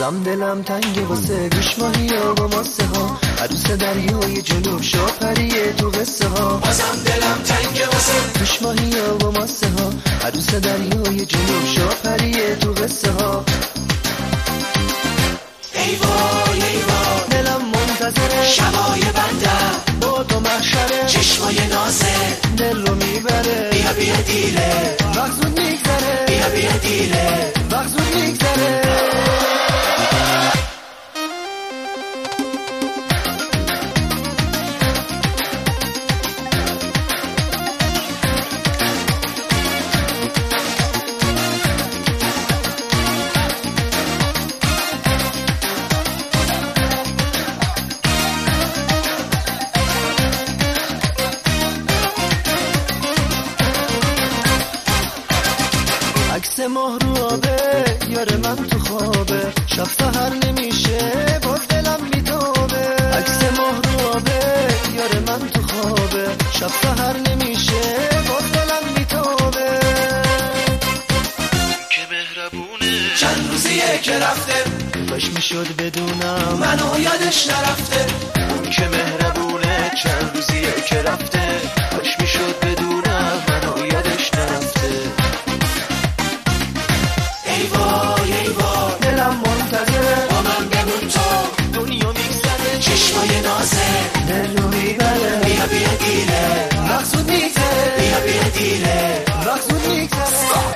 بازم دلم تنگه واسه گوش ماهی ها و ماسه ها، عروس دریای جنوب شاپریه تو قصه ها. بازم دلم تنگه واسه گوش ماهی ها و ماسه ها، عروس دریای جنوب شاپریه تو قصه ها. ای وای ای وای دلم منتظره شبای بنده، با تو محشره چشمای نازه دل رو میبره. بیا بیا دیره وقت زود میگذره، بیا بیا دیره وقت زود میگذره. عکس ماه رو آبه، یار من تو خوابه، شب سحر نمیشه باز دلم میتابه. عکس ماه رو آبه، یار من تو خوابه، شب سحر نمیشه باز دلم میتابه. که مهربونه چند روزیه که رفته، کاش میشد بدونم منو یادش نرفته. اون که مهربونه چند روزیه که رفته، کاش میشد بدونم منو یادش نرفته. ای وای ای وای دلم منتظره با من بمون تو، دنیا میگذره چشمای نازه دل رو میبره. بیا بیا دیره وقت زود میگذره، بیا بیا دیره وقت زود میگذره.